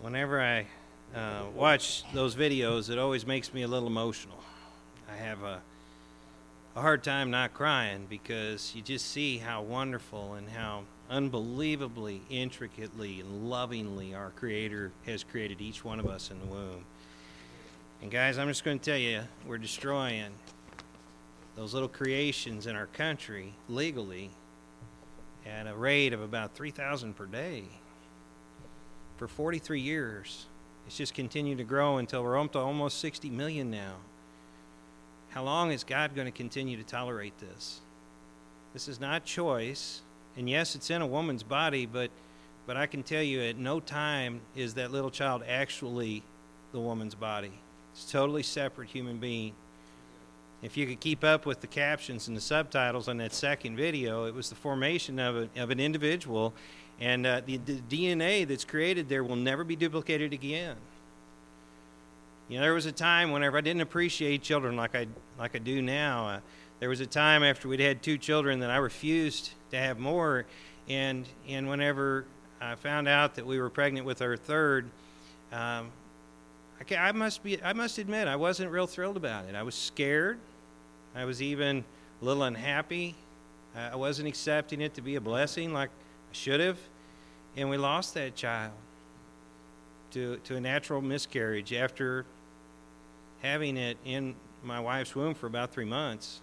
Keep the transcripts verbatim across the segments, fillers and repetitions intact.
whenever I uh, watch those videos, it always makes me a little emotional. I have a, a hard time not crying because you just see how wonderful and how unbelievably intricately and lovingly our Creator has created each one of us in the womb. And guys, I'm just going to tell you, we're destroying those little creations in our country legally at a rate of about three thousand per day. For forty-three years, it's just continued to grow until we're up to almost sixty million now. How long is God going to continue to tolerate this? This is not choice. And yes, it's in a woman's body, but but I can tell you at no time is that little child actually the woman's body. It's a totally separate human being. If you could keep up with the captions and the subtitles on that second video, it was the formation of, a, of an individual, and uh, the, the D N A that's created there will never be duplicated again. You know, there was a time whenever I didn't appreciate children like I like I do now. Uh, there was a time after we'd had two children that I refused to have more, and and whenever I found out that we were pregnant with our third, um, I, I must be I must admit I wasn't real thrilled about it. I was scared. I was even a little unhappy. Uh, I wasn't accepting it to be a blessing like I should have, and we lost that child to to a natural miscarriage after having it in my wife's womb for about three months.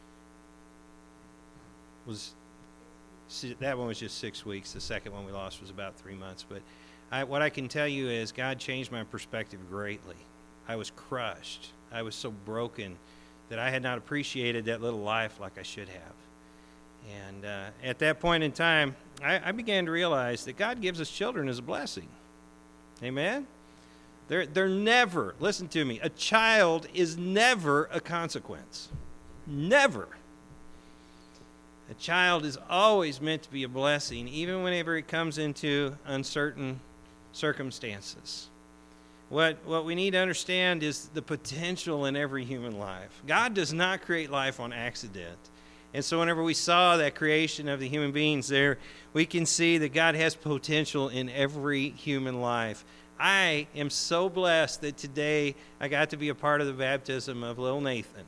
Was that one was just six weeks. The second one we lost was about three months. But I, what I can tell you is God changed my perspective greatly. I was crushed. I was so broken that I had not appreciated that little life like I should have. And uh, at that point in time, I, I began to realize that God gives us children as a blessing. Amen? They're, they're never, listen to me, a child is never a consequence. Never. A child is always meant to be a blessing, even whenever it comes into uncertain circumstances. What, what we need to understand is the potential in every human life. God does not create life on accident. And so whenever we saw that creation of the human beings there, we can see that God has potential in every human life. I am so blessed that today I got to be a part of the baptism of little Nathan.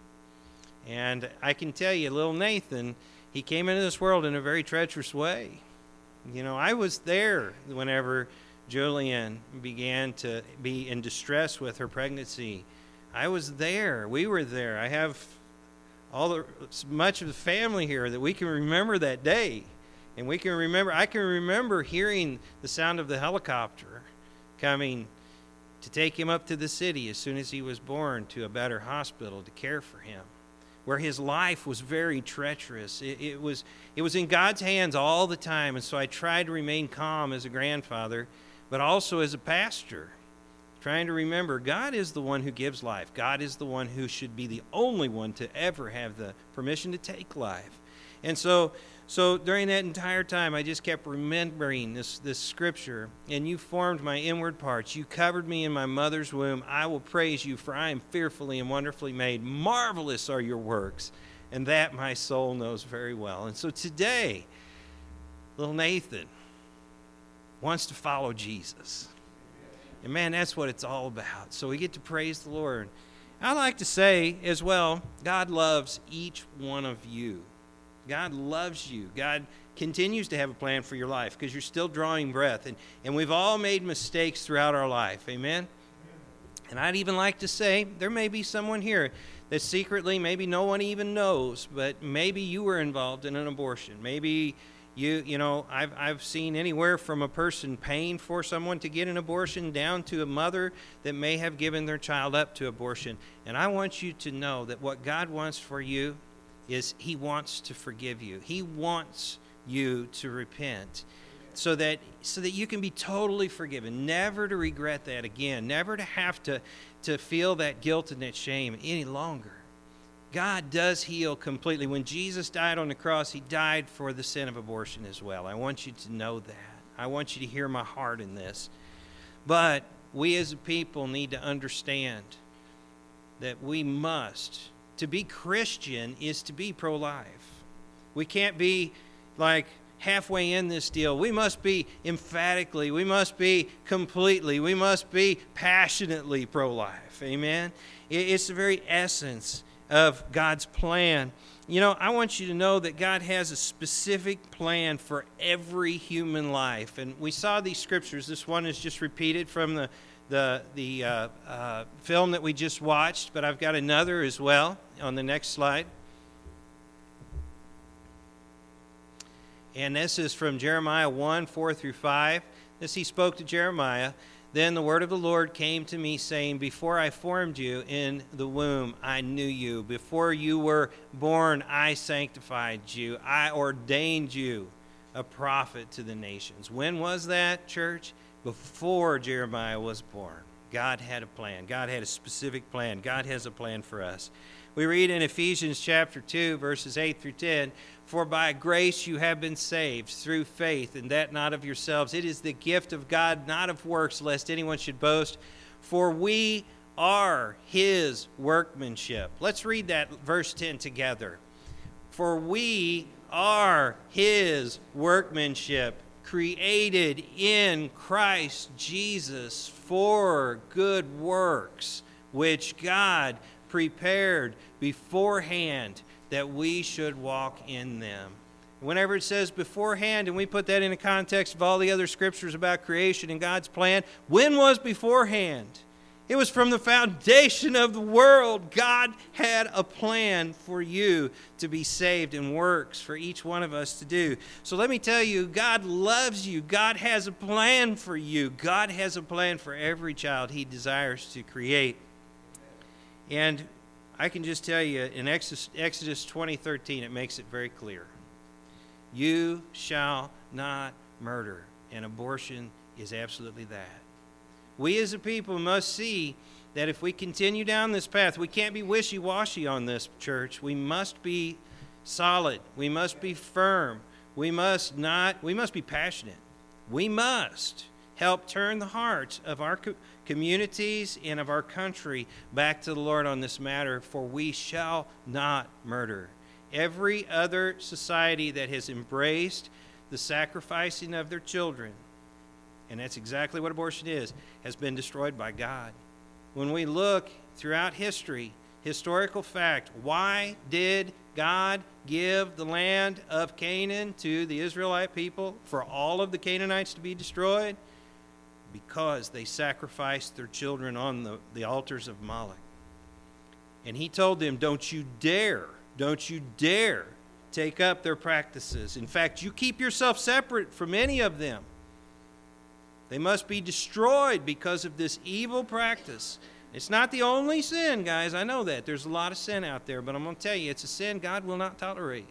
And I can tell you, little Nathan, he came into this world in a very treacherous way. You know, I was there whenever Julian began to be in distress with her pregnancy. I was there. We were there. I have all the much of the family here that we can remember that day. And we can remember, I can remember hearing the sound of the helicopter coming to take him up to the city as soon as he was born to a better hospital to care for him, where his life was very treacherous. It, it was it was in God's hands all the time, and so I tried to remain calm as a grandfather, but also as a pastor, trying to remember God is the one who gives life. God is the one who should be the only one to ever have the permission to take life. And so so during that entire time, I just kept remembering this, this scripture, and you formed my inward parts. You covered me in my mother's womb. I will praise you, for I am fearfully and wonderfully made. Marvelous are your works, and that my soul knows very well. And so today, little Nathan wants to follow Jesus. And man, that's what it's all about. So we get to praise the Lord. I like to say as well, God loves each one of you. God loves you. God continues to have a plan for your life because you're still drawing breath. And, and we've all made mistakes throughout our life. Amen? And I'd even like to say there may be someone here that secretly, maybe no one even knows, but maybe you were involved in an abortion. Maybe you, you know, I've, I've seen anywhere from a person paying for someone to get an abortion down to a mother that may have given their child up to abortion. And I want you to know that what God wants for you is he wants to forgive you. He wants you to repent so that so that you can be totally forgiven, never to regret that again, never to have to, to feel that guilt and that shame any longer. God does heal completely. When Jesus died on the cross, he died for the sin of abortion as well. I want you to know that. I want you to hear my heart in this. But we as a people need to understand that we must, to be Christian is to be pro-life. We can't be like halfway in this deal. We must be emphatically, we must be completely, we must be passionately pro-life. Amen? It's the very essence of God's plan. You know, I want you to know that God has a specific plan for every human life. And we saw these scriptures. This one is just repeated from the, the, the uh, uh, film that we just watched, but I've got another as well on the next slide. And this is from Jeremiah one, four through five. This he spoke to Jeremiah. Then the word of the Lord came to me, saying, Before I formed you in the womb, I knew you. Before you were born, I sanctified you. I ordained you a prophet to the nations. When was that, church? Before Jeremiah was born. God had a plan. God had a specific plan. God has a plan for us. We read in Ephesians chapter two, verses eight through ten, For by grace you have been saved through faith, and that not of yourselves. It is the gift of God, not of works, lest anyone should boast. For we are his workmanship. Let's read that verse ten together. For we are his workmanship, created in Christ Jesus for good works, which God prepared beforehand that we should walk in them. Whenever it says beforehand, and we put that in the context of all the other scriptures about creation and God's plan, when was beforehand? It was from the foundation of the world. God had a plan for you to be saved and works for each one of us to do. So let me tell you, God loves you. God has a plan for you. God has a plan for every child he desires to create. And I can just tell you, in Exodus twenty thirteen, it makes it very clear. You shall not murder. And abortion is absolutely that. We as a people must see that if we continue down this path, we can't be wishy-washy on this, church. We must be solid. We must be firm. We must not, we must be passionate. We must help turn the hearts of our co- communities and of our country back to the Lord on this matter, for we shall not murder. Every other society that has embraced the sacrificing of their children, and that's exactly what abortion is, has been destroyed by God. When we look throughout history, historical fact, why did God give the land of Canaan to the Israelite people for all of the Canaanites to be destroyed? Because they sacrificed their children on the, the altars of Moloch. And he told them, don't you dare, don't you dare take up their practices. In fact, you keep yourself separate from any of them. They must be destroyed because of this evil practice. It's not the only sin, guys. I know that. There's a lot of sin out there, but I'm going to tell you, it's a sin God will not tolerate.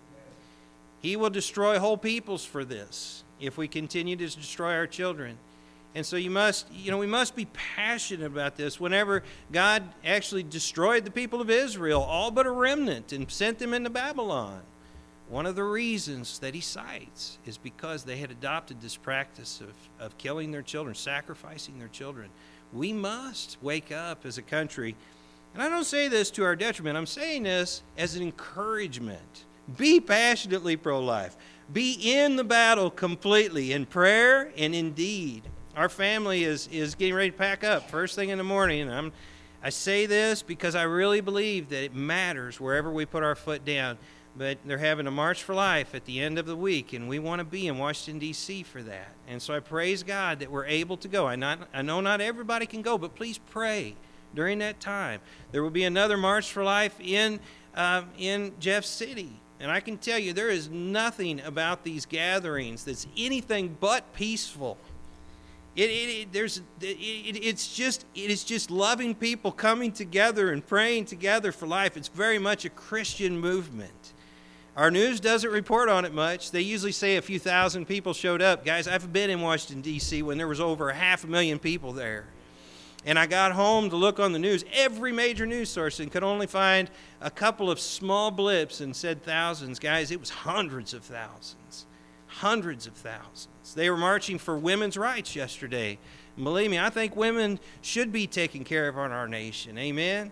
He will destroy whole peoples for this if we continue to destroy our children. And so you must, you know, we must be passionate about this. Whenever God actually destroyed the people of Israel, all but a remnant, and sent them into Babylon, one of the reasons that he cites is because they had adopted this practice of, of killing their children, sacrificing their children. We must wake up as a country. And I don't say this to our detriment. I'm saying this as an encouragement. Be passionately pro-life. Be in the battle completely in prayer and in deed. Our family is, is getting ready to pack up first thing in the morning. And I'm, I say this because I really believe that it matters wherever we put our foot down. But they're having a March for Life at the end of the week, and we want to be in Washington, D C for that. And so I praise God that we're able to go. I, not, I know not everybody can go, but please pray during that time. There will be another March for Life in, uh, in Jeff City. And I can tell you, there is nothing about these gatherings that's anything but peaceful. It, it, it, there's, it, it, it's just, it is just loving people coming together and praying together for life. It's very much a Christian movement. Our news doesn't report on it much. They usually say a few thousand people showed up. Guys, I've been in Washington, D C when there was over a half a million people there. And I got home to look on the news. Every major news source and could only find a couple of small blips and said thousands. Guys, it was hundreds of thousands. Hundreds of thousands. They were marching for women's rights yesterday. And believe me, I think women should be taken care of in our nation. Amen?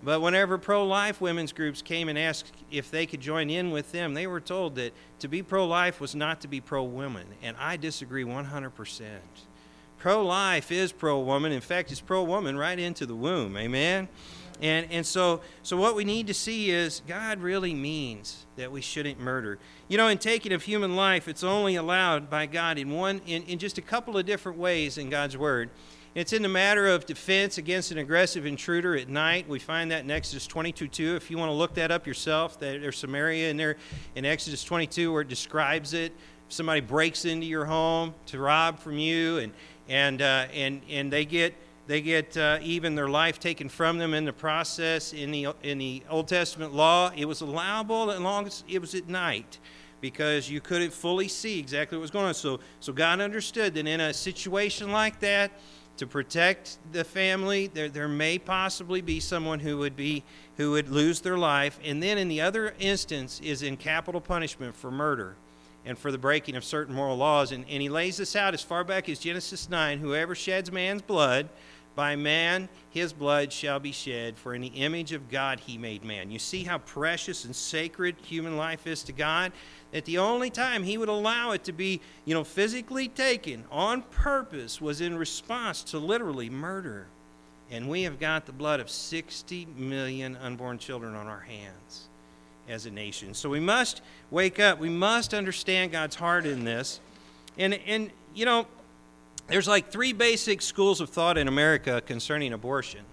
But whenever pro-life women's groups came and asked if they could join in with them, they were told that to be pro-life was not to be pro-woman. And I disagree one hundred percent. Pro-life is pro-woman. In fact, it's pro-woman right into the womb. Amen? And and so so what we need to see is God really means that we shouldn't murder. You know, in taking of human life, it's only allowed by God in one in, in just a couple of different ways in God's Word. It's in the matter of defense against an aggressive intruder at night. We find that in Exodus twenty-two two. If you want to look that up yourself, there's some area in there in Exodus twenty-two where it describes it. If somebody breaks into your home to rob from you, and and uh, and and they get they get uh, even their life taken from them in the process. In the in the Old Testament law, it was allowable as long as it was at night, because you couldn't fully see exactly what was going on. So so God understood that in a situation like that, to protect the family, there there may possibly be someone who would be who would lose their life. And then in the other instance is in capital punishment for murder and for the breaking of certain moral laws. And, and he lays this out as far back as Genesis nine. Whoever sheds man's blood, by man his blood shall be shed, for in the image of God he made man. You see how precious and sacred human life is to God? That the only time he would allow it to be, you know, physically taken on purpose was in response to literally murder. And we have got the blood of sixty million unborn children on our hands as a nation. So we must wake up. We must understand God's heart in this. And, and you know, there's like three basic schools of thought in America concerning abortion.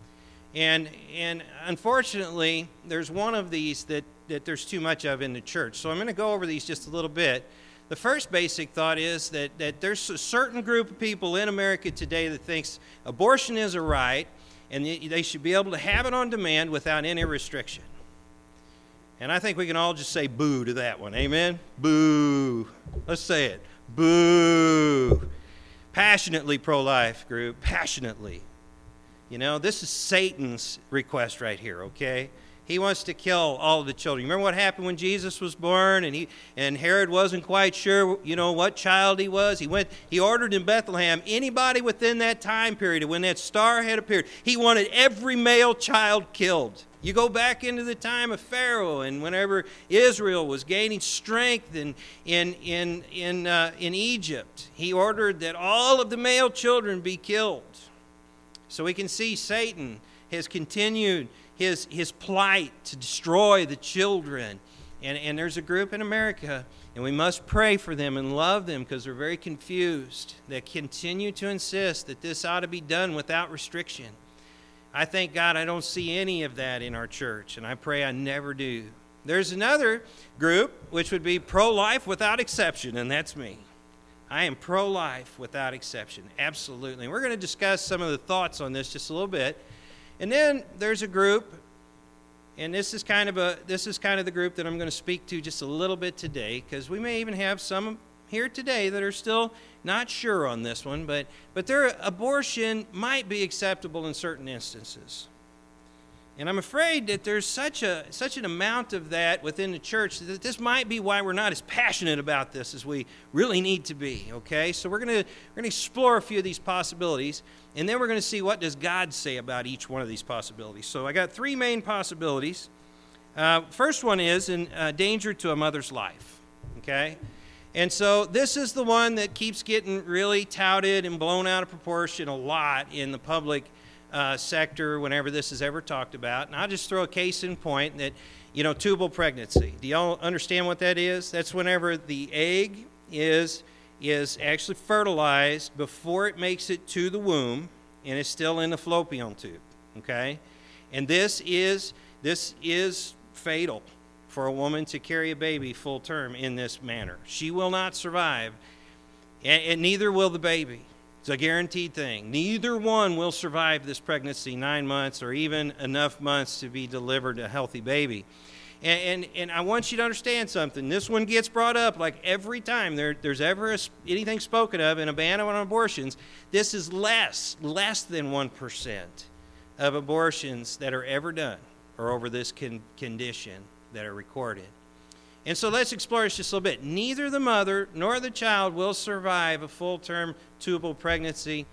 And and unfortunately, there's one of these that, that there's too much of in the church. So I'm going to go over these just a little bit. The first basic thought is that, that there's a certain group of people in America today that thinks abortion is a right and they should be able to have it on demand without any restriction. And I think we can all just say boo to that one. Amen? Boo. Let's say it. Boo. Passionately pro-life group. Passionately. You know, this is Satan's request right here, okay? He wants to kill all of the children. Remember what happened when Jesus was born, and he and Herod wasn't quite sure, you know, what child he was. He went, he ordered in Bethlehem, anybody within that time period when that star had appeared, he wanted every male child killed. You go back into the time of Pharaoh, and whenever Israel was gaining strength in in in in uh, in Egypt, he ordered that all of the male children be killed. So we can see Satan has continued his his plight to destroy the children, and and there's a group in America, and we must pray for them and love them because they're very confused. That continue to insist that this ought to be done without restriction. I thank God I don't see any of that in our church, and I pray I never do. There's another group which would be pro-life without exception, and that's me. I am pro-life without exception, absolutely. And we're going to discuss some of the thoughts on this just a little bit. And then there's a group, and this is kind of a this is kind of the group that I'm going to speak to just a little bit today, because we may even have some here today that are still not sure on this one, but but their abortion might be acceptable in certain instances. And I'm afraid that there's such a such an amount of that within the church that this might be why we're not as passionate about this as we really need to be, okay? So we're going to we're going to explore a few of these possibilities, and then we're going to see what does God say about each one of these possibilities. So I got three main possibilities. Uh, first one is in uh, danger to a mother's life, okay? And so this is the one that keeps getting really touted and blown out of proportion a lot in the public uh, sector whenever this is ever talked about. And I'll just throw a case in point that, you know, tubal pregnancy. Do y'all understand what that is? That's whenever the egg is, is actually fertilized before it makes it to the womb and is still in the fallopian tube, okay? And this is, this is fatal for a woman to carry a baby full term in this manner. She will not survive, and, and neither will the baby. It's a guaranteed thing. Neither one will survive this pregnancy, nine months or even enough months to be delivered a healthy baby. And, and, and I want you to understand something. This one gets brought up like every time there, there's ever a, anything spoken of in a ban on abortions. This is less, less than one percent of abortions that are ever done are over this con- condition. that are recorded. And so let's explore this just a little bit. Neither the mother nor the child will survive a full-term tubal pregnancy.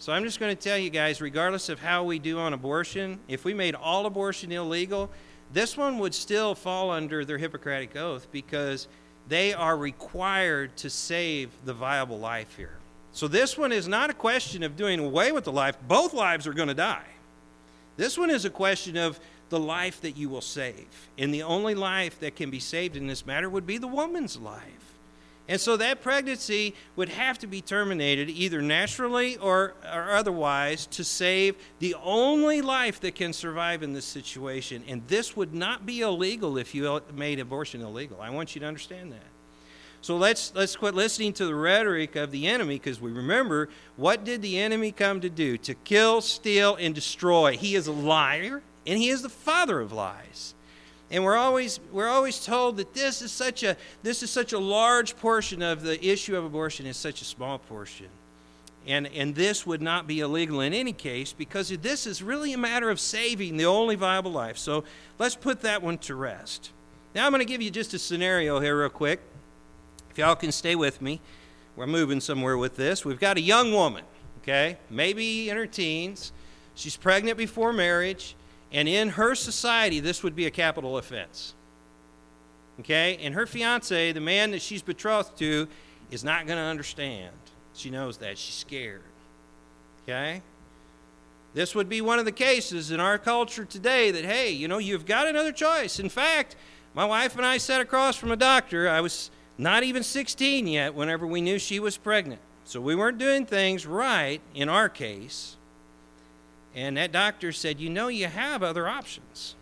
So I'm just going to tell you guys, regardless of how we do on abortion, if we made all abortion illegal, this one would still fall under their Hippocratic oath because they are required to save the viable life here. So this one is not a question of doing away with the life. Both lives are going to die. This one is a question of the life that you will save. And the only life that can be saved in this matter would be the woman's life. And so that pregnancy would have to be terminated either naturally or, or otherwise to save the only life that can survive in this situation. And this would not be illegal if you made abortion illegal. I want you to understand that. So let's let's quit listening to the rhetoric of the enemy, because we remember, what did the enemy come to do? To kill, steal, and destroy. He is a liar, and he is the father of lies. And we're always we're always told that this is such a this is such a large portion of the issue of abortion is such a small portion. And and this would not be illegal in any case, because this is really a matter of saving the only viable life. So let's put that one to rest. Now I'm going to give you just a scenario here real quick. If y'all can stay with me, we're moving somewhere with this. We've got a young woman, okay, maybe in her teens. She's pregnant before marriage, and in her society, this would be a capital offense, okay? And her fiancé, the man that she's betrothed to, is not going to understand. She knows that. She's scared, okay? This would be one of the cases in our culture today that, hey, you know, you've got another choice. In fact, my wife and I sat across from a doctor. I was not even sixteen yet whenever we knew she was pregnant. So we weren't doing things right in our case. And that doctor said, you know, you have other options.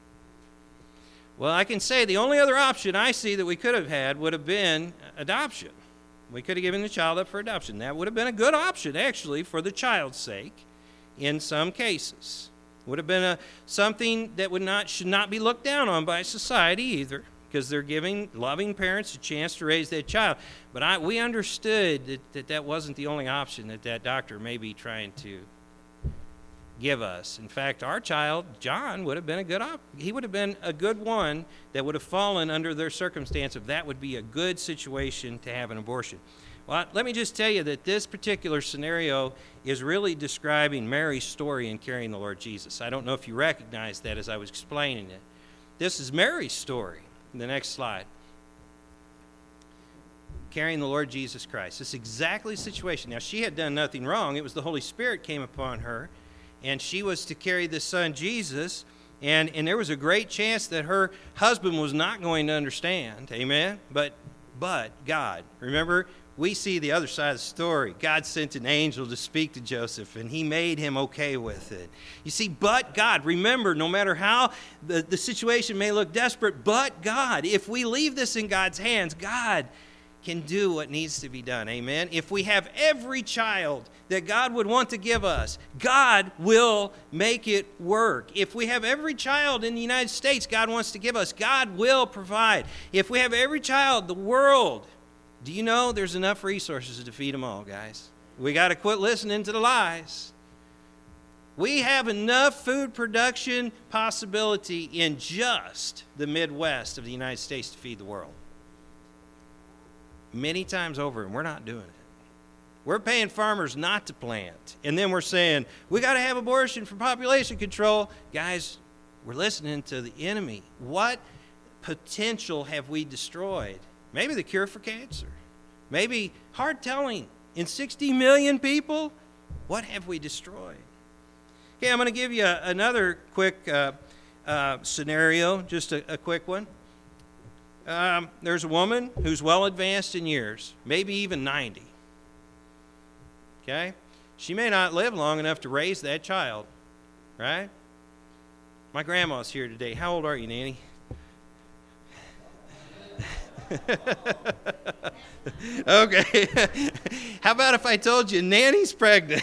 Well, I can say the only other option I see that we could have had would have been adoption. We could have given the child up for adoption. That would have been a good option, actually, for the child's sake in some cases. Would have been a, something that would not should not be looked down on by society either, because they're giving loving parents a chance to raise that child. But I, we understood that, that that wasn't the only option that that doctor may be trying to give us. In fact, our child, John, would have been a good op- he would have been a good one that would have fallen under their circumstance if that would be a good situation to have an abortion. Well, let me just tell you that this particular scenario is really describing Mary's story in carrying the Lord Jesus. I don't know if you recognize that as I was explaining it. This is Mary's story. The next slide. Carrying the Lord Jesus Christ. It's exactly the situation. Now, she had done nothing wrong. It was the Holy Spirit came upon her, and she was to carry the son Jesus, and, and there was a great chance that her husband was not going to understand. Amen? But, but God, remember, we see the other side of the story. God sent an angel to speak to Joseph, and he made him okay with it. You see, but God, remember, no matter how the, the situation may look desperate, but God, if we leave this in God's hands, God can do what needs to be done. Amen? If we have every child that God would want to give us, God will make it work. If we have every child in the United States God wants to give us, God will provide. If we have every child, the world, do you know there's enough resources to feed them all, guys? We got to quit listening to the lies. We have enough food production possibility in just the Midwest of the United States to feed the world. Many times over, and we're not doing it. We're paying farmers not to plant, and then we're saying, we got to have abortion for population control. Guys, we're listening to the enemy. What potential have we destroyed? Maybe the cure for cancer. Maybe hard telling. In sixty million people, what have we destroyed? Okay, I'm going to give you a, another quick uh, uh, scenario, just a, a quick one. Um, there's a woman who's well advanced in years, maybe even ninety. Okay? She may not live long enough to raise that child, right? My grandma's here today. How old are you, Nanny? Okay. How about if I told you Nanny's pregnant?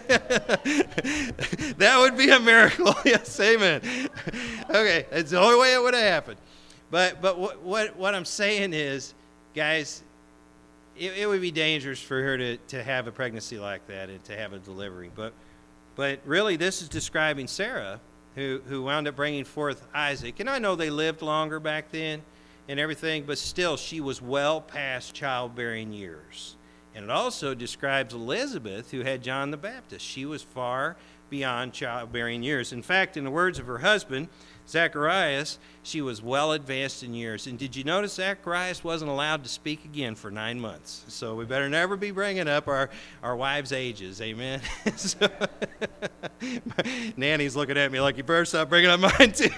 That would be a miracle. Yes, amen. Okay, that's the only way it would have happened. But but what what, what I'm saying is, guys, it, it would be dangerous for her to, to have a pregnancy like that and to have a delivery. But but really, this is describing Sarah, who who wound up bringing forth Isaac. And I know they lived longer back then and everything, but still she was well past childbearing years. And it also describes Elizabeth, who had John the Baptist. She was far beyond childbearing years. In fact, in the words of her husband, Zacharias, she was well advanced in years. And did you notice Zacharias wasn't allowed to speak again for nine months? So we better never be bringing up our, our wives' ages. Amen? So, Nanny's looking at me like, you better stop bringing up mine too.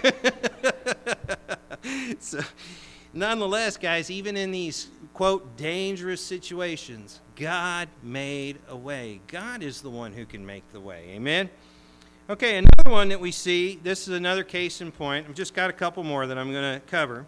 So, nonetheless, guys, even in these, quote, dangerous situations, God made a way. God is the one who can make the way. Amen? Okay, another one that we see, this is another case in point. I've just got a couple more that I'm going to cover.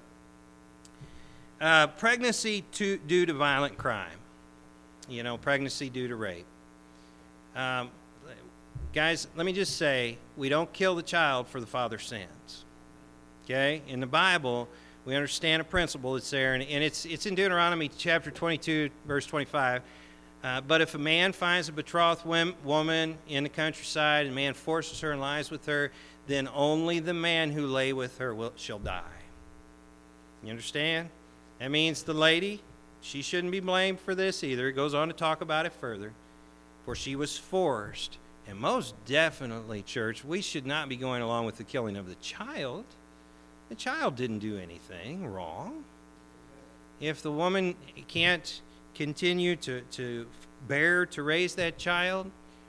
Uh, pregnancy to, due to violent crime. You know, pregnancy due to rape. Um, guys, let me just say, we don't kill the child for the father's sins. Okay? In the Bible, we understand a principle that's there, and, and it's, it's in Deuteronomy chapter twenty-two, verse twenty-five. Uh, but if a man finds a betrothed woman in the countryside, and a man forces her and lies with her, then only the man who lay with her will, shall die. You understand? That means the lady, she shouldn't be blamed for this either. It goes on to talk about it further. For she was forced. And most definitely, church, we should not be going along with the killing of the child. The child didn't do anything wrong. If the woman can't continue to, to bear, to raise that child,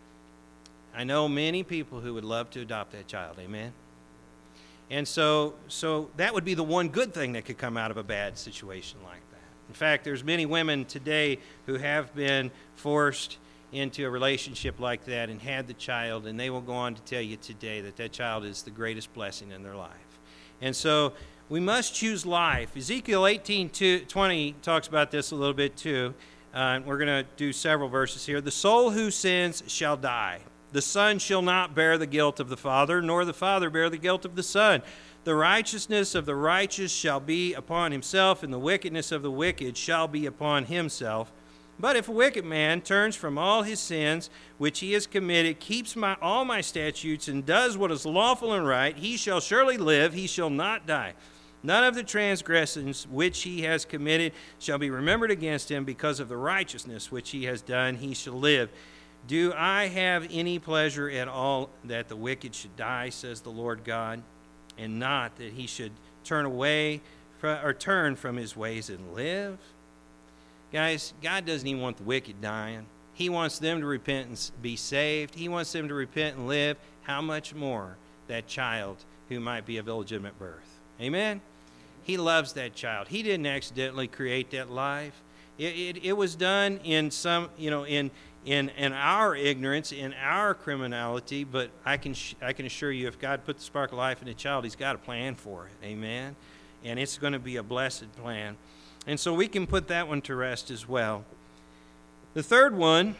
I know many people who would love to adopt that child. Amen? And so, so that would be the one good thing that could come out of a bad situation like that. In fact, there's many women today who have been forced into a relationship like that and had the child, and they will go on to tell you today that that child is the greatest blessing in their life. And so we must choose life. Ezekiel eighteen twenty talks about this a little bit too. Uh, we're going to do several verses here. The soul who sins shall die. The son shall not bear the guilt of the father, nor the father bear the guilt of the son. The righteousness of the righteous shall be upon himself, and the wickedness of the wicked shall be upon himself. But if a wicked man turns from all his sins which he has committed, keeps my, all my statutes, and does what is lawful and right, he shall surely live, he shall not die. None of the transgressions which he has committed shall be remembered against him. Because of the righteousness which he has done, he shall live. Do I have any pleasure at all that the wicked should die, says the Lord God, and not that he should turn away from, or turn from his ways and live? Guys, God doesn't even want the wicked dying. He wants them to repent and be saved. He wants them to repent and live. How much more that child who might be of illegitimate birth? Amen? He loves that child. He didn't accidentally create that life. It, it, it was done in some, you know, in in in our ignorance, in our criminality. But I can sh- I can assure you, if God put the spark of life in a child, He's got a plan for it. Amen? And it's going to be a blessed plan. And so we can put that one to rest as well. The third one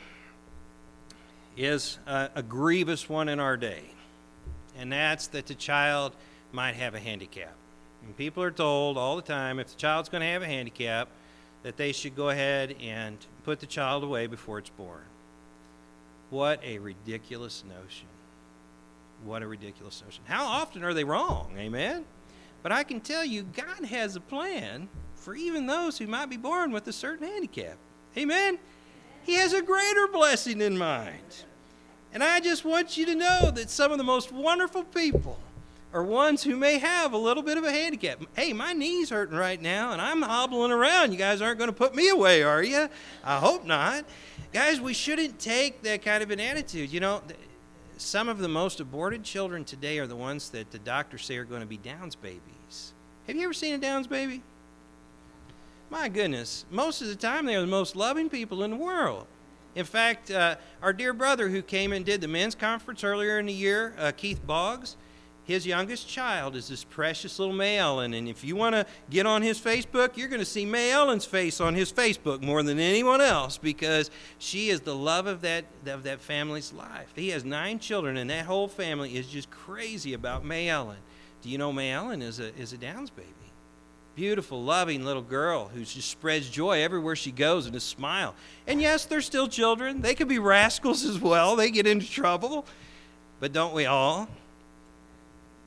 is a, a grievous one in our day, and that's that the child might have a handicap. And people are told all the time, if the child's going to have a handicap, that they should go ahead and put the child away before it's born. What a ridiculous notion. What a ridiculous notion. How often are they wrong? Amen? But I can tell you, God has a plan for even those who might be born with a certain handicap. Amen? He has a greater blessing in mind. And I just want you to know that some of the most wonderful people are ones who may have a little bit of a handicap. Hey, my knee's hurting right now, and I'm hobbling around. You guys aren't going to put me away, are you? I hope not. Guys, we shouldn't take that kind of an attitude. You know, some of the most aborted children today are the ones that the doctors say are going to be Down's babies. Have you ever seen a Down's baby? My goodness, most of the time they are the most loving people in the world. In fact, uh, our dear brother who came and did the men's conference earlier in the year, uh, Keith Boggs, his youngest child is this precious little May Ellen. And if you want to get on his Facebook, you're going to see May Ellen's face on his Facebook more than anyone else, because she is the love of that, of that family's life. He has nine children, and that whole family is just crazy about May Ellen. Do you know May Ellen is a, is a Downs baby? Beautiful, loving little girl who just spreads joy everywhere she goes and a smile. And yes, they're still children. They could be rascals as well. They get into trouble. But don't we all?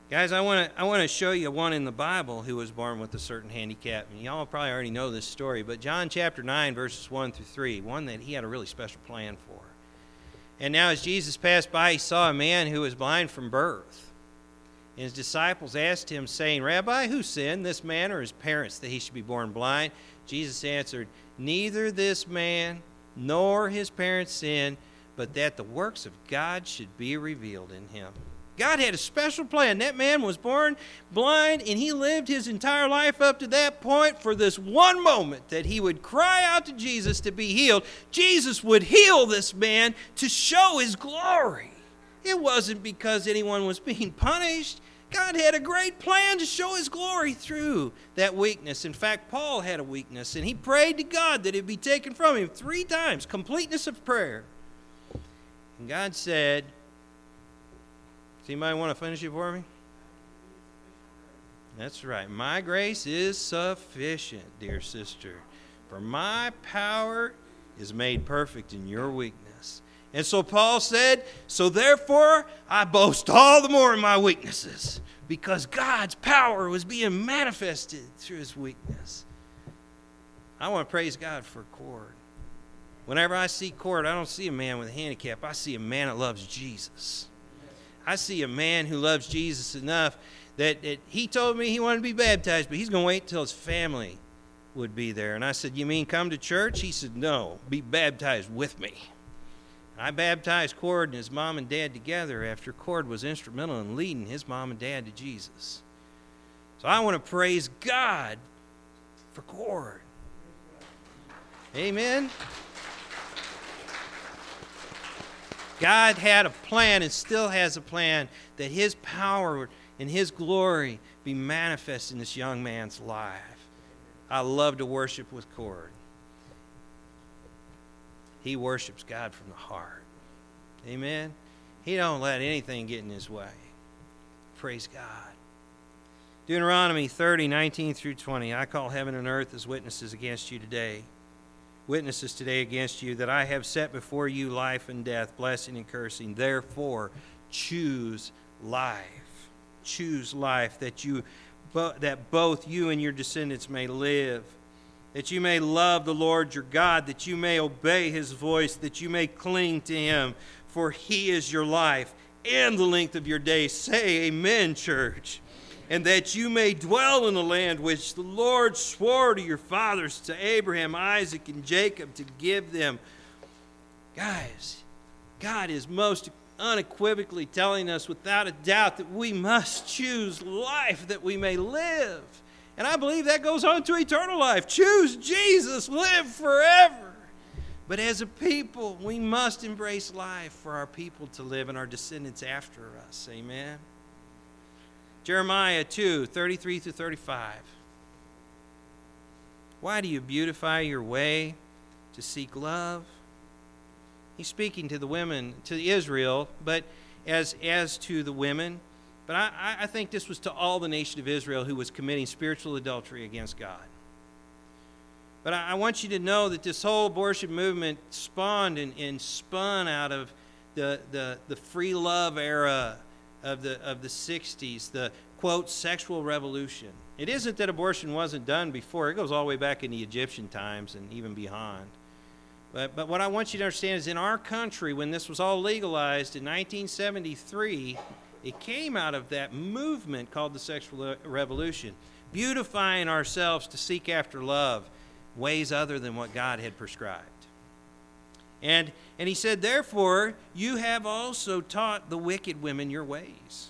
Guys, I want to I want to show you one in the Bible who was born with a certain handicap. And y'all probably already know this story, but John chapter nine, verses one through three, one that he had a really special plan for. And now as Jesus passed by, he saw a man who was blind from birth. And his disciples asked him, saying, Rabbi, who sinned, this man or his parents, that he should be born blind? Jesus answered, neither this man nor his parents sinned, but that the works of God should be revealed in him. God had a special plan. That man was born blind, and he lived his entire life up to that point for this one moment that he would cry out to Jesus to be healed. Jesus would heal this man to show his glory. It wasn't because anyone was being punished. God had a great plan to show his glory through that weakness. In fact, Paul had a weakness, and he prayed to God that it be taken from him three times, completeness of prayer. And God said, does anybody want to finish it for me? That's right. My grace is sufficient, dear sister, for my power is made perfect in your weakness. And so Paul said, so therefore I boast all the more in my weaknesses, because God's power was being manifested through his weakness. I want to praise God for Cord. Whenever I see Cord, I don't see a man with a handicap. I see a man that loves Jesus. I see a man who loves Jesus enough that, that he told me he wanted to be baptized, but he's going to wait until his family would be there. And I said, you mean come to church? He said, no, be baptized with me. I baptized Cord and his mom and dad together after Cord was instrumental in leading his mom and dad to Jesus. So I want to praise God for Cord. Amen. God had a plan and still has a plan that his power and his glory be manifest in this young man's life. I love to worship with Cord. He worships God from the heart. Amen. He don't let anything get in his way. Praise God. Deuteronomy thirty, nineteen through twenty. I call heaven and earth as witnesses against you today. Witnesses today against you that I have set before you life and death, blessing and cursing. Therefore, choose life. Choose life that you, that both you and your descendants may live. That you may love the Lord your God, that you may obey his voice, that you may cling to him, for he is your life and the length of your days. Say amen, church. And that you may dwell in the land which the Lord swore to your fathers, to Abraham, Isaac, and Jacob, to give them. Guys, God is most unequivocally telling us without a doubt that we must choose life that we may live. And I believe that goes on to eternal life. Choose Jesus, live forever. But as a people, we must embrace life for our people to live and our descendants after us. Amen. Jeremiah two, thirty-three through thirty-five. Why do you beautify your way to seek love? He's speaking to the women, to Israel, but as, as to the women. But I, I think this was to all the nation of Israel who was committing spiritual adultery against God. But I, I want you to know that this whole abortion movement spawned and, and spun out of the, the, the free love era of the of the sixties, the, quote, sexual revolution. It isn't that abortion wasn't done before. It goes all the way back in the Egyptian times and even beyond. But, but what I want you to understand is in our country, when this was all legalized in nineteen seventy-three, it came out of that movement called the sexual revolution, beautifying ourselves to seek after love, ways other than what God had prescribed. And, and he said, therefore, you have also taught the wicked women your ways.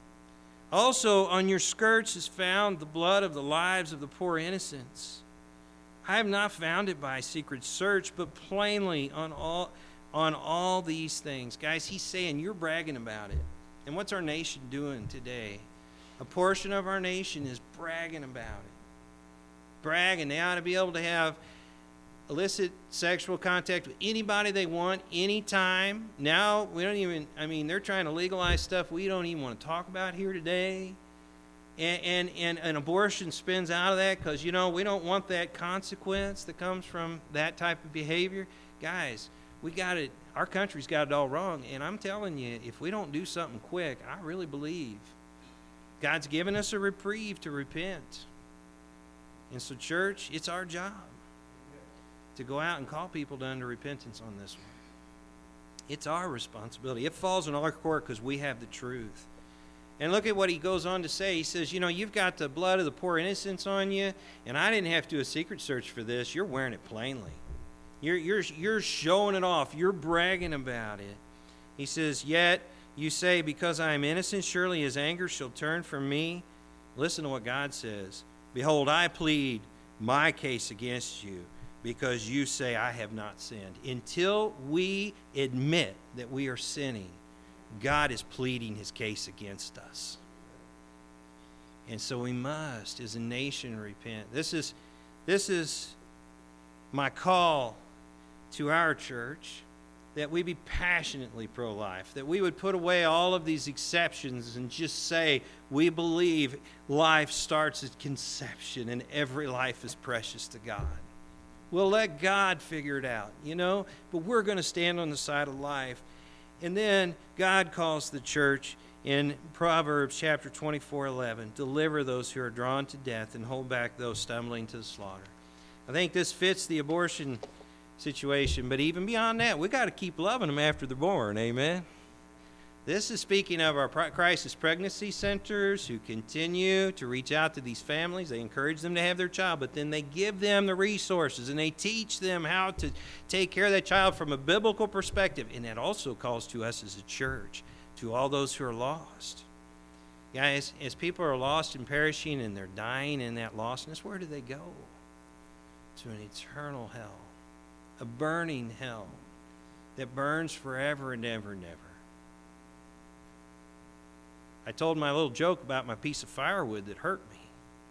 Also, on your skirts is found the blood of the lives of the poor innocents. I have not found it by secret search, but plainly on all, on all these things. Guys, he's saying you're bragging about it. And what's our nation doing today? A portion of our nation is bragging about it. Bragging. They ought to be able to have illicit sexual contact with anybody they want, anytime. Now, we don't even, I mean, they're trying to legalize stuff we don't even want to talk about here today. And, and, and an abortion spins out of that because, you know, we don't want that consequence that comes from that type of behavior. Guys, we got it, our country's got it all wrong. And I'm telling you, if we don't do something quick, I really believe God's given us a reprieve to repent. And so, church, it's our job to go out and call people to unto repentance on this one. It's our responsibility. It falls in our court because we have the truth. And look at what he goes on to say. He says, you know, you've got the blood of the poor innocents on you, and I didn't have to do a secret search for this. You're wearing it plainly. You're, you're, you're showing it off. You're bragging about it. He says, yet you say, because I am innocent, surely his anger shall turn from me. Listen to what God says. Behold, I plead my case against you, because you say I have not sinned. Until we admit that we are sinning, God is pleading his case against us. And so we must, as a nation, repent. This is, this is my call to our church, that we be passionately pro-life, that we would put away all of these exceptions and just say we believe life starts at conception and every life is precious to God. We'll let God figure it out, you know, but we're going to stand on the side of life. And then God calls the church in Proverbs chapter twenty-four eleven, deliver those who are drawn to death and hold back those stumbling to the slaughter. I think this fits the abortion situation, but even beyond that, we got to keep loving them after they're born, amen? This is speaking of our crisis pregnancy centers who continue to reach out to these families. They encourage them to have their child, but then they give them the resources and they teach them how to take care of that child from a biblical perspective. And that also calls to us as a church, to all those who are lost. Guys, as people are lost and perishing and they're dying in that lostness, where do they go? To an eternal hell, a burning hell that burns forever and ever and ever. I told my little joke about my piece of firewood that hurt me.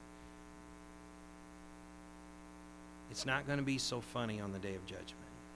It's not going to be so funny on the day of judgment.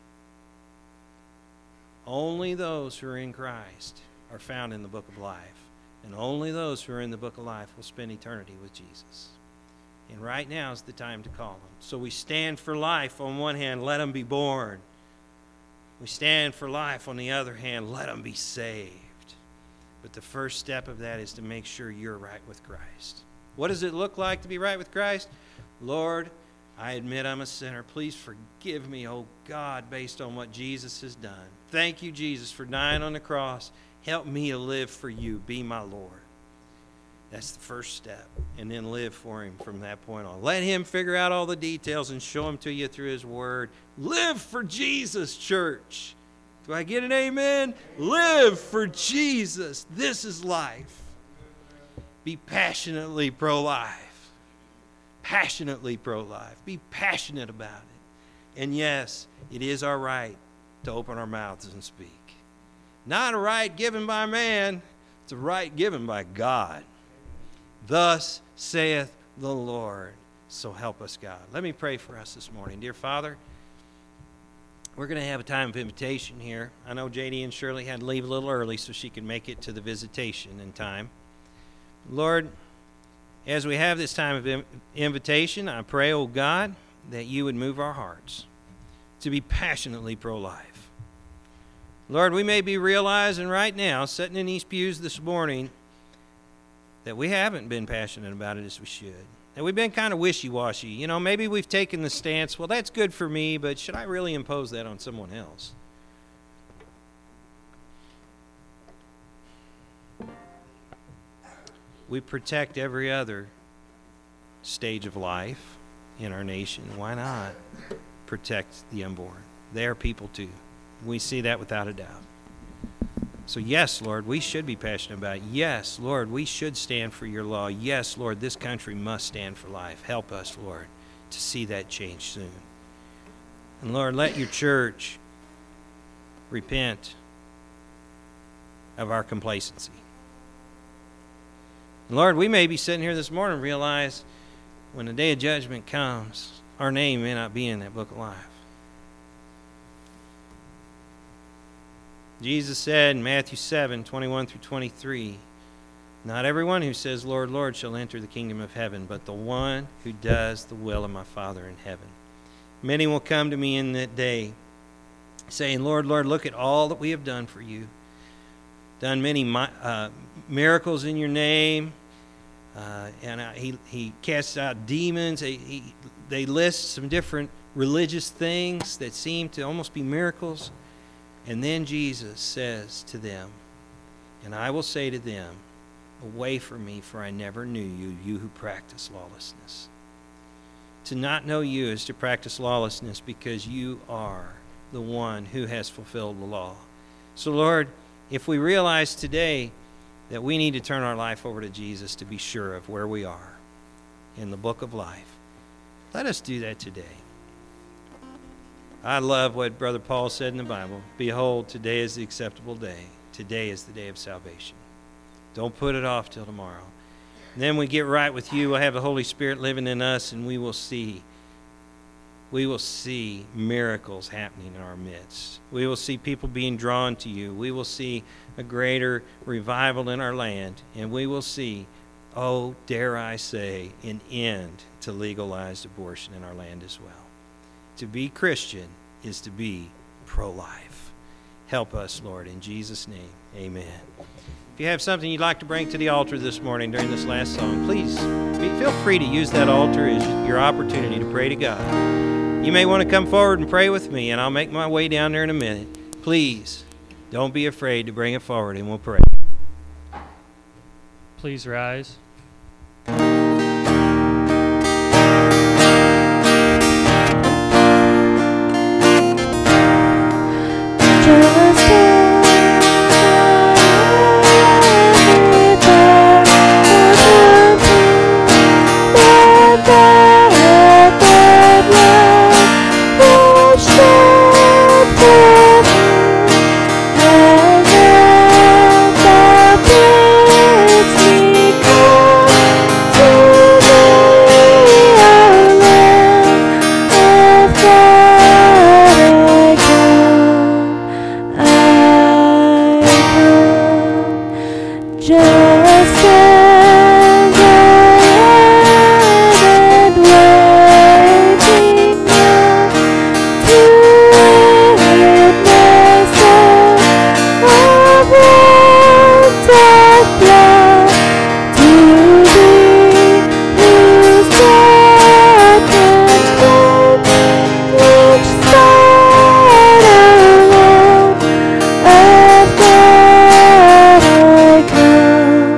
Only those who are in Christ are found in the book of life. And only those who are in the book of life will spend eternity with Jesus. And right now is the time to call them. So we stand for life on one hand, let them be born. We stand for life on the other hand, let them be saved. But the first step of that is to make sure you're right with Christ. What does it look like to be right with Christ? Lord, I admit I'm a sinner. Please forgive me, oh God, based on what Jesus has done. Thank you, Jesus, for dying on the cross. Help me to live for you. Be my Lord. That's the first step. And then live for him from that point on. Let him figure out all the details and show them to you through his word. Live for Jesus, church. Do I get an amen? Live for Jesus. This is life. Be passionately pro-life. Passionately pro-life. Be passionate about it. And yes, it is our right to open our mouths and speak. Not a right given by man. It's a right given by God. Thus saith the Lord. So help us, God. Let me pray for us this morning. Dear Father, we're going to have a time of invitation here. I know J D and Shirley had to leave a little early so she could make it to the visitation in time. Lord, as we have this time of invitation, I pray, oh God, that you would move our hearts to be passionately pro-life. Lord, we may be realizing right now, sitting in these pews this morning, that we haven't been passionate about it as we should. And we've been kind of wishy-washy. You know, maybe we've taken the stance, well, that's good for me, but should I really impose that on someone else? We protect every other stage of life in our nation. Why not protect the unborn? They are people too. We see that without a doubt. So yes, Lord, we should be passionate about it. Yes, Lord, we should stand for your law. Yes, Lord, this country must stand for life. Help us, Lord, to see that change soon. And Lord, let your church repent of our complacency. And Lord, we may be sitting here this morning and realize when the day of judgment comes, our name may not be in that book of life. Jesus said in Matthew seven, twenty-one through twenty-three, not everyone who says, Lord, Lord, shall enter the kingdom of heaven, but the one who does the will of my Father in heaven. Many will come to me in that day, saying, Lord, Lord, look at all that we have done for you. Done many uh, miracles in your name. Uh, and uh, he, he casts out demons. He, he, they list some different religious things that seem to almost be miracles. And then Jesus says to them, and I will say to them, away from me, for I never knew you, you who practice lawlessness. To not know you is to practice lawlessness, because you are the one who has fulfilled the law. So, Lord, if we realize today that we need to turn our life over to Jesus to be sure of where we are in the book of life, let us do that today. I love what Brother Paul said in the Bible. Behold, today is the acceptable day. Today is the day of salvation. Don't put it off till tomorrow. And then we get right with you. We'll have the Holy Spirit living in us, and we will see we will see miracles happening in our midst. We will see people being drawn to you. We will see a greater revival in our land, and we will see, oh, dare I say, an end to legalized abortion in our land as well. To be Christian is to be pro-life. Help us, Lord, in Jesus' name, amen. If you have something you'd like to bring to the altar this morning during this last song, please be, feel free to use that altar as your opportunity to pray to God. You may want to come forward and pray with me, and I'll make my way down there in a minute. Please, don't be afraid to bring it forward, and we'll pray. Please rise. Come.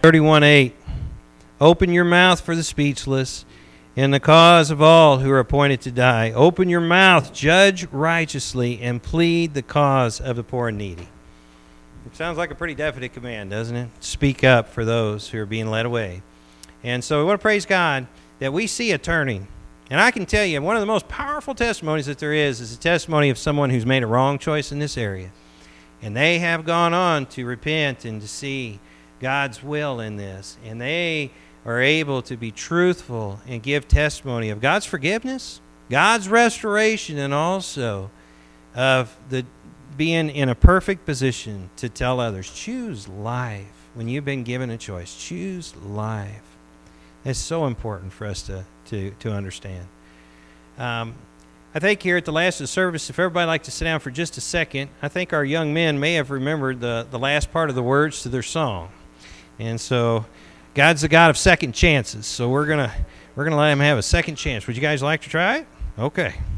thirty-one eight. Open your mouth for the speechless, in the cause of all who are appointed to die. Open your mouth, judge righteously, and plead the cause of the poor and needy. It sounds like a pretty definite command, doesn't it? Speak up for those who are being led away. And so we want to praise God that we see a turning. And I can tell you, one of the most powerful testimonies that there is is a testimony of someone who's made a wrong choice in this area. And they have gone on to repent and to see God's will in this. And they are able to be truthful and give testimony of God's forgiveness, God's restoration, and also of the being in a perfect position to tell others, choose life. When you've been given a choice, choose life. It's so important for us to, to, to understand. Um, I think here at the last of the service, if everybody would like to sit down for just a second, I think our young men may have remembered the, the last part of the words to their song. And so God's the God of second chances, so we're gonna we're gonna let him have a second chance. Would you guys like to try it? Okay.